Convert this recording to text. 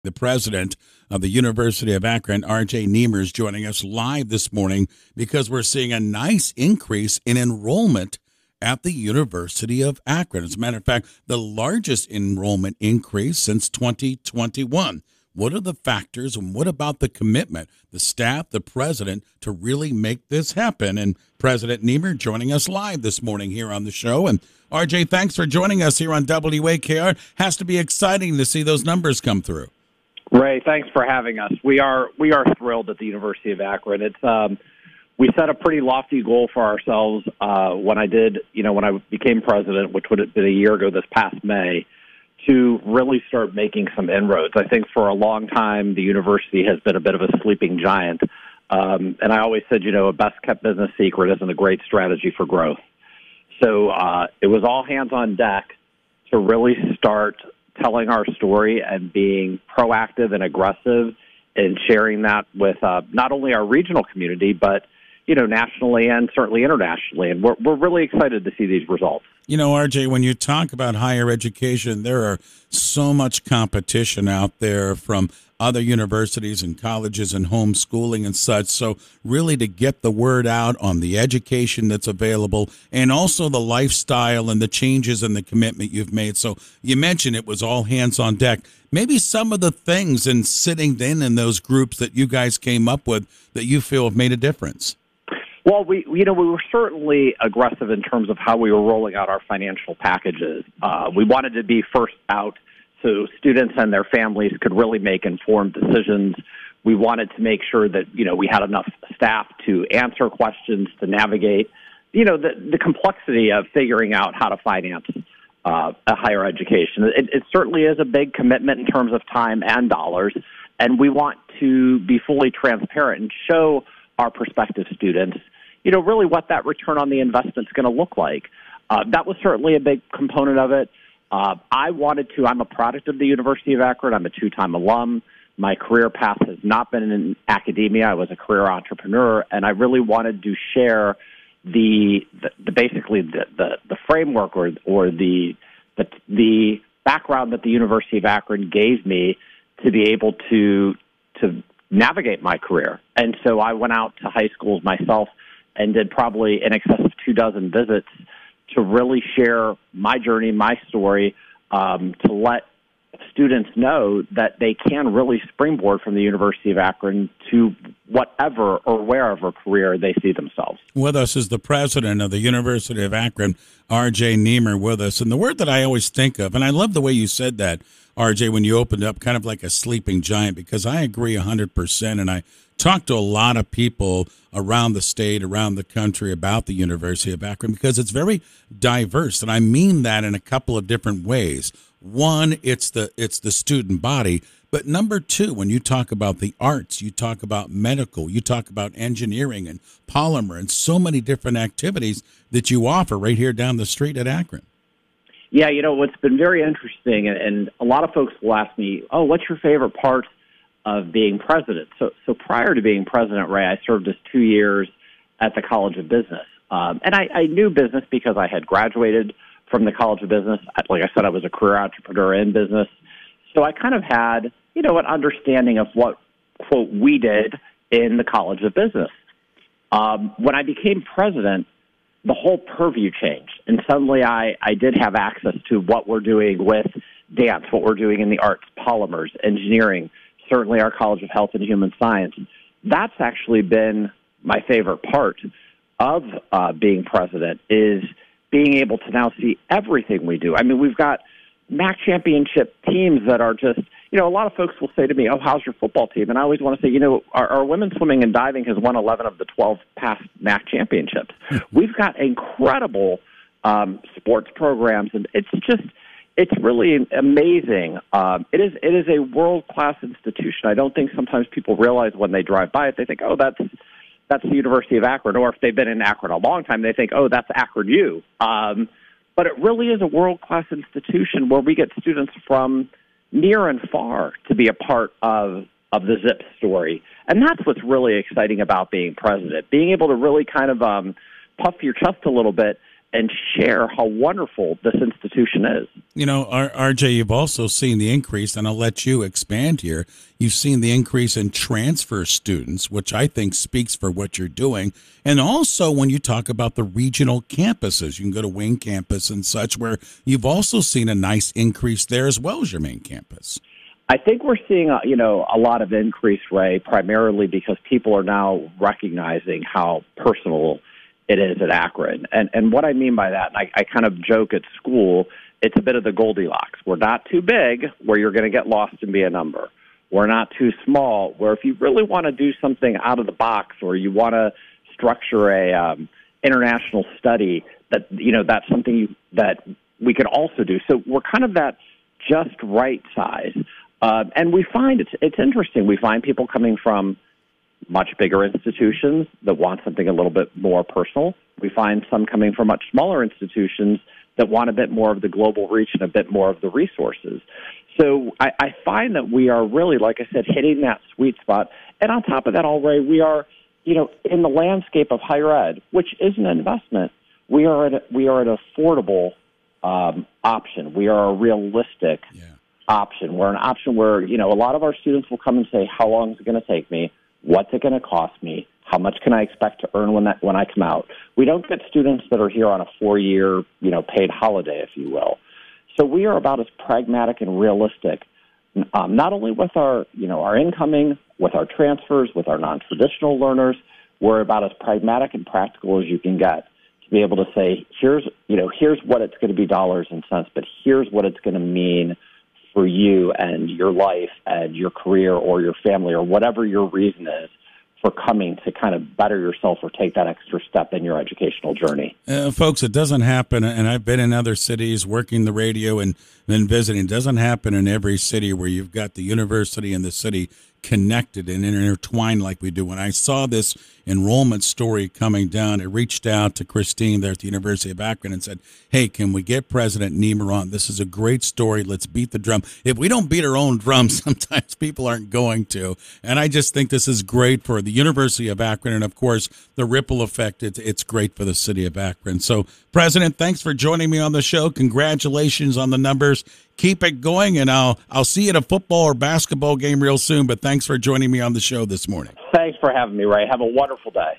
The president of the University of Akron, R.J. Niemer, is joining us live this morning because we're seeing a nice increase in enrollment at the University of Akron. As a matter of fact, the largest enrollment increase since 2021. What are the factors and what about the commitment, the staff, the president, to really make this happen? And President Niemer joining us live this morning here on the show. And RJ, thanks for joining us here on WAKR. Has to be exciting to see those numbers come through. Ray, thanks for having us. We are thrilled at the University of Akron. It's we set a pretty lofty goal for ourselves when I became president, which would have been a year ago this past May, to really start making some inroads. I think for a long time the university has been a bit of a sleeping giant, and I always said, a best-kept business secret isn't a great strategy for growth. So it was all hands on deck to really start telling our story and being proactive and aggressive in sharing that with not only our regional community, but nationally and certainly internationally. And we're really excited to see these results. RJ, when you talk about higher education, there are so much competition out there from other universities and colleges and homeschooling and such. So really to get the word out on the education that's available and also the lifestyle and the changes and the commitment you've made. So you mentioned it was all hands on deck. Maybe some of the things in sitting in those groups that you guys came up with that you feel have made a difference. Well, we were certainly aggressive in terms of how we were rolling out our financial packages. We wanted to be first out so students and their families could really make informed decisions. We wanted to make sure that, we had enough staff to answer questions, to navigate, the complexity of figuring out how to finance a higher education. It certainly is a big commitment in terms of time and dollars, and we want to be fully transparent and show our prospective students, really what that return on the investment is going to look like. That was certainly a big component of it. I'm a product of the University of Akron. I'm a two-time alum. My career path has not been in academia. I was a career entrepreneur, and I really wanted to share the framework or the background that the University of Akron gave me to be able to navigate my career. And so I went out to high schools myself and did probably in excess of 24 visits to really share my journey, my story, to let students know that they can really springboard from the University of Akron to whatever or wherever career they see themselves. With us is the president of the University of Akron, R.J. Niemer, with us. And the word that I always think of, and I love the way you said that, R.J., when you opened up, kind of like a sleeping giant, because I agree 100%, and I talked to a lot of people around the state, around the country about the University of Akron, because it's very diverse, and I mean that in a couple of different ways. One, it's the student body, but number two, when you talk about the arts, you talk about medical, you talk about engineering and polymer and so many different activities that you offer right here down the street at Akron. Yeah, what's been very interesting, and a lot of folks will ask me, what's your favorite part of being president? So prior to being president, Ray, I served as 2 years at the College of Business. And I knew business because I had graduated from the College of Business. Like I said, I was a career entrepreneur in business. So I kind of had, an understanding of what, quote, we did in the College of Business. When I became president, the whole purview changed. And suddenly I did have access to what we're doing with dance, what we're doing in the arts, polymers, engineering, certainly our College of Health and Human Science. That's actually been my favorite part of being president, is being able to now see everything we do. I mean, we've got MAC championship teams that are just, a lot of folks will say to me, how's your football team? And I always want to say, our women's swimming and diving has won 11 of the 12 past MAC championships. We've got incredible sports programs, and it's really amazing. It is a world-class institution. I don't think sometimes people realize when they drive by it, they think, that's the University of Akron, or if they've been in Akron a long time, they think, that's Akron U. But it really is a world-class institution where we get students from near and far to be a part of the Zip story. And that's what's really exciting about being president, being able to really kind of puff your chest a little bit and share how wonderful this institution is. You know, RJ, you've also seen the increase, and I'll let you expand here. You've seen the increase in transfer students, which I think speaks for what you're doing. And also when you talk about the regional campuses, you can go to Wing campus and such, where you've also seen a nice increase there as well as your main campus. I think we're seeing, a lot of increase, Ray, primarily because people are now recognizing how personal it is at Akron. And what I mean by that, and I kind of joke at school, it's a bit of the Goldilocks. We're not too big where you're going to get lost and be a number. We're not too small where if you really want to do something out of the box or you want to structure a international study, that's something that we could also do. So we're kind of that just right size. And we find it's interesting. We find people coming from much bigger institutions that want something a little bit more personal. We find some coming from much smaller institutions that want a bit more of the global reach and a bit more of the resources. So I find that we are really, like I said, hitting that sweet spot. And on top of that, Ray, we are, in the landscape of higher ed, which is an investment, we are an affordable option. We are a realistic option. We're an option where, a lot of our students will come and say, how long is it going to take me? What's it going to cost me? How much can I expect to earn when I come out? We don't get students that are here on a 4-year, paid holiday, if you will. So we are about as pragmatic and realistic, not only with our incoming, with our transfers, with our non-traditional learners. We're about as pragmatic and practical as you can get to be able to say, here's what it's going to be dollars and cents, but here's what it's going to mean for you and your life and your career or your family or whatever your reason is for coming to kind of better yourself or take that extra step in your educational journey. Folks, it doesn't happen, and I've been in other cities working the radio and then visiting. It doesn't happen in every city where you've got the university and the city connected and intertwined like we do. When I saw this enrollment story coming down, I reached out to Christine there at the University of Akron and said, hey, can we get President Niemer on? This is a great story. Let's beat the drum. If we don't beat our own drum, sometimes people aren't going to. And I just think this is great for the University of Akron. And, of course, the ripple effect, it's great for the city of Akron. So, President, thanks for joining me on the show. Congratulations on the numbers. Keep it going, and I'll see you at a football or basketball game real soon. But thanks for joining me on the show this morning. Thanks for having me, Ray. Have a wonderful day.